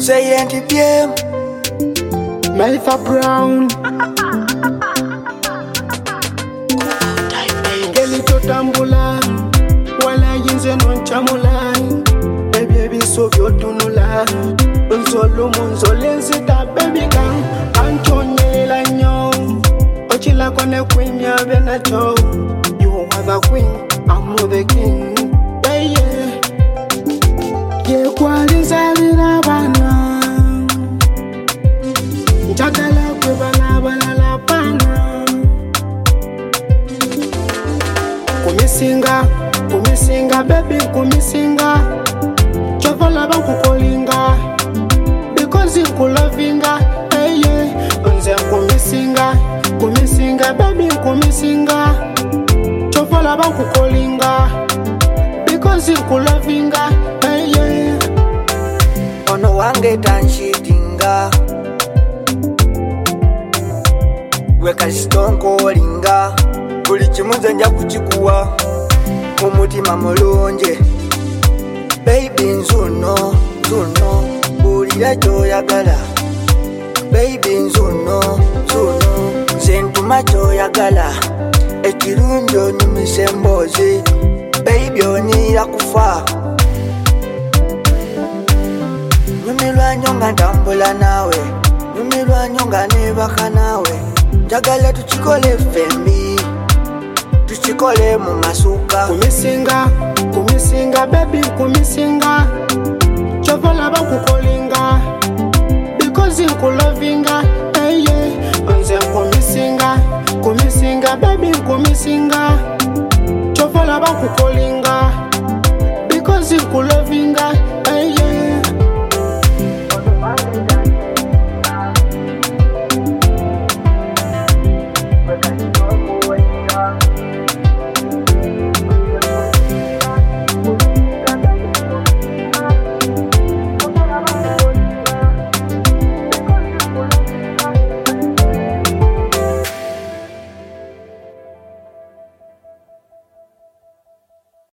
Say NTPM Melfa Brown Gelito tambula Wala yinze non chamula Baby sobyo tunula Unzolu munzolenzi ta baby gang Antonye la nyo Ochila kone queen ya benato You are the queen, I'm the king Yeah Ye kwalinza vina bana Chakala kwe bala la pana Kumisinga baby kumisinga Chokola banku kolinga Because you lovinga Hey yeah Unze kumisinga baby kumisinga Chokola banku kolinga Because you lovinga Hey yeah Ono wange tanshitinga Weka shitonko linga Buli chimunze nja kuchikuwa Umutima mulunje Baby nzuno Bulira choyagala Baby nzuno Sentuma choyagala Ekirunjo nimisembozi Baby onira kufa Numilwa nyonga ndambula nawe Numilwa nyonga nebaka nawe Jagala tuchikole fembi Tuchikole mu masuka Kumisinga baby kumisinga